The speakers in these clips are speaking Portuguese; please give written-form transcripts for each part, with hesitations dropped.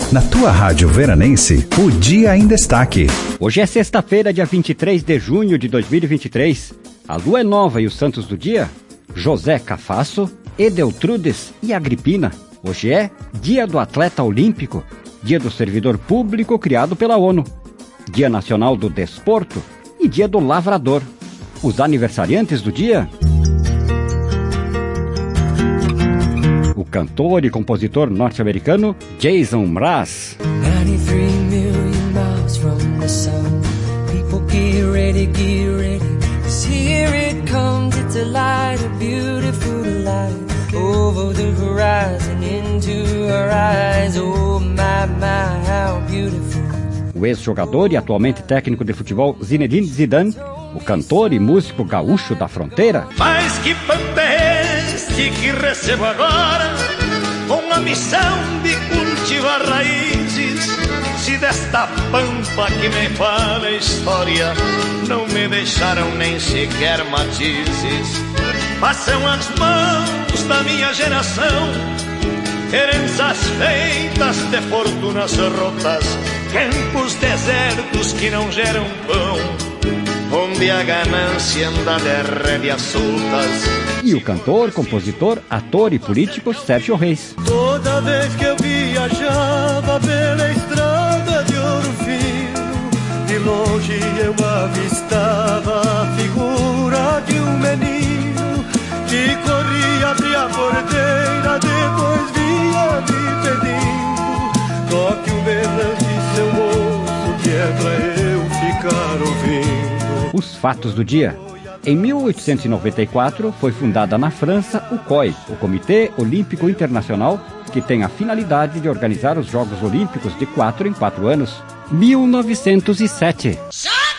Na tua rádio veranense, o dia em destaque. Hoje é sexta-feira, dia 23 de junho de 2023. A lua é nova e os santos do dia: José Cafasso, Edeltrudes e Agripina. Hoje é dia do atleta olímpico, dia do servidor público criado pela ONU, dia nacional do desporto e dia do lavrador. Os aniversariantes do dia: o cantor e compositor norte-americano Jason Mraz. 93 million miles from the sun. People get ready, 'cause here it comes, it's a light, a beautiful light. Over the horizon, into our eyes, oh my, how beautiful. O ex-jogador e atualmente técnico de futebol Zinedine Zidane, o cantor e músico gaúcho da fronteira. Mas que pampa é este que recebo agora, com a missão de cultivar raízes? Se desta pampa que me fala a história não me deixaram nem sequer matizes. Passam as mãos da minha geração, heranças feitas de fortunas rotas, campos desertos que não geram pão, onde a ganância anda de rédeas soltas. E o cantor, compositor, ator e político Sérgio Reis. Toda vez que eu viajava pela estrada de Ouro Fino, de longe eu avistava a figura de um menino que corria, abria a porteira, depois vinha me pedindo: toque o berrante, seu moço, que é pra eu ficar ouvindo. Os fatos do dia. Em 1894, foi fundada na França o COI, o Comitê Olímpico Internacional, que tem a finalidade de organizar os Jogos Olímpicos de 4 em 4 anos. 1907.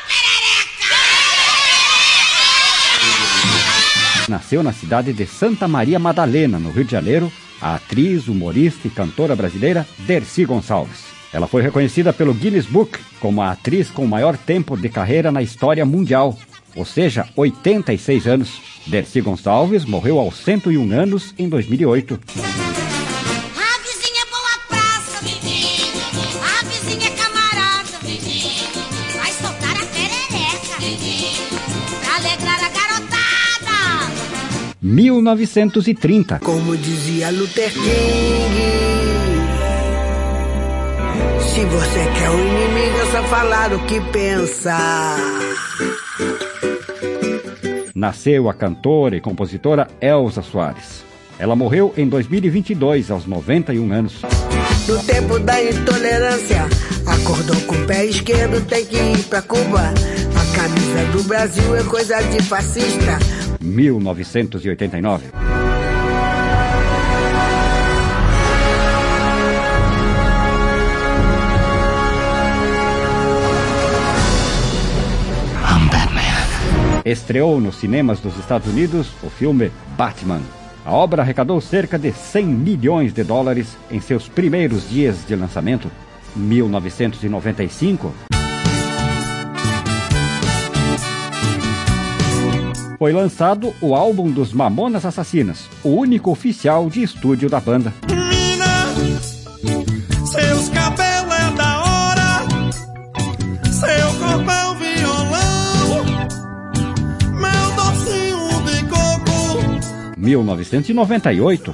Nasceu na cidade de Santa Maria Madalena, no Rio de Janeiro, a atriz, humorista e cantora brasileira Dercy Gonçalves. Ela foi reconhecida pelo Guinness Book como a atriz com maior tempo de carreira na história mundial, ou seja, 86 anos. Dercy Gonçalves morreu aos 101 anos em 2008. A vizinha é boa praça, menino. A vizinha é camarada, menino. Vai soltar a perereca, menino, pra alegrar a garotada. 1930. Como dizia Luther King, se você quer um inimigo, é só falar o que pensa. Nasceu a cantora e compositora Elza Soares. Ela morreu em 2022, aos 91 anos. No tempo da intolerância, acordou com o pé esquerdo, tem que ir pra Cuba. A camisa do Brasil é coisa de fascista. 1989. Estreou nos cinemas dos Estados Unidos o filme Batman. A obra arrecadou cerca de 100 milhões de dólares em seus primeiros dias de lançamento. 1995. Foi lançado o álbum dos Mamonas Assassinas, o único oficial de estúdio da banda. Mina, seus cabelos é da hora, seu corpo é o violão, meu docinho de coco. 1998.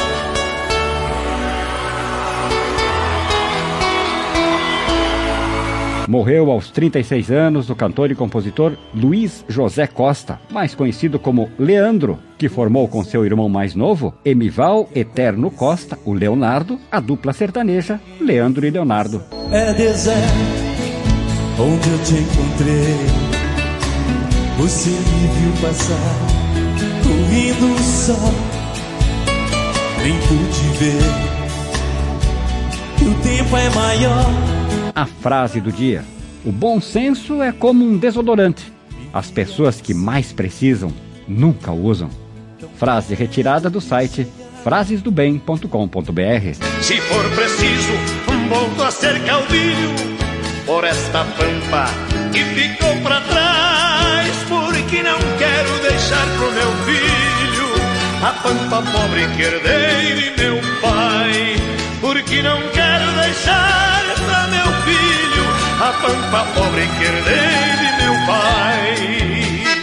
Morreu aos 36 anos o cantor e compositor Luiz José Costa, mais conhecido como Leandro, que formou com seu irmão mais novo, Emival Eterno Costa, o Leonardo, a dupla sertaneja Leandro e Leonardo. É deserto onde eu te encontrei, você me viu passar, correndo o sol, nem pude ver, que o tempo é maior. A frase do dia: o bom senso é como um desodorante. As pessoas que mais precisam nunca o usam. Frase retirada do site frasesdobem.com.br. Se for preciso, volto a ser caudilho por esta pampa que ficou pra trás, porque não quero deixar pro meu filho a pampa pobre que herdei de meu pai, porque não quero deixar deixar pra meu filho a pampa pobre que herdei de meu pai.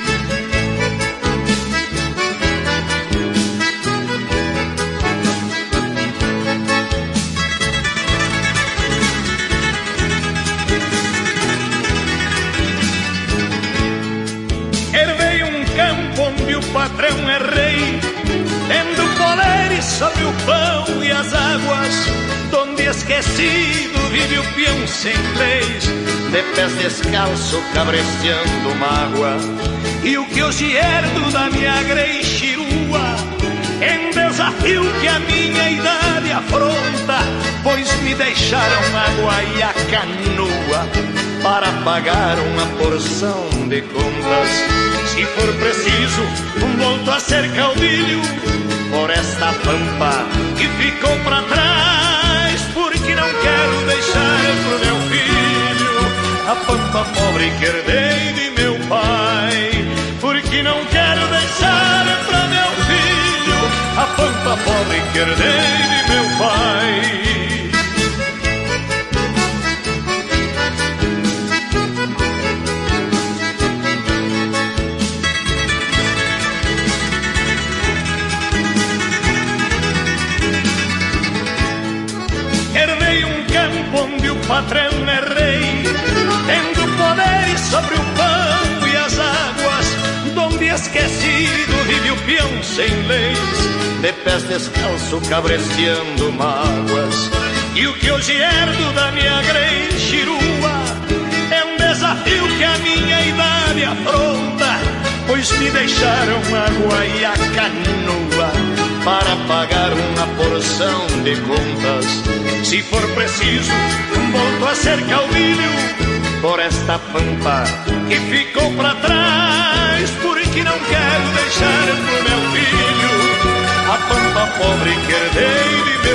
Herdei um campo onde o patrão é rei, tendo poderes sobre o pão e as águas, donde esquecido vive o peão sem leis, de pés descalço cabresteando mágoa. E o que hoje herdo da minha greixirua é um desafio que a minha idade afronta, pois me deixaram água e a canoa para pagar uma porção de contas. Se for preciso, volto a ser caudilho por esta pampa que ficou pra trás, porque não quero deixar pro meu filho a pampa pobre que herdei de meu pai. Porque não quero deixar pra meu filho a pampa pobre que herdei de meu pai. Onde o patrão é rei, tendo poderes sobre o pão e as águas, donde esquecido vive o peão sem leis, de pés descalço cabresteando mágoas. E o que hoje herdo da minha greixirua é um desafio que a minha idade afronta, pois me deixaram água e a canoa para pagar uma porção de contas. Se for preciso, volto a ser caudilho por esta pampa que ficou pra trás, porque não quero deixar pro meu filho a pampa pobre que herdei de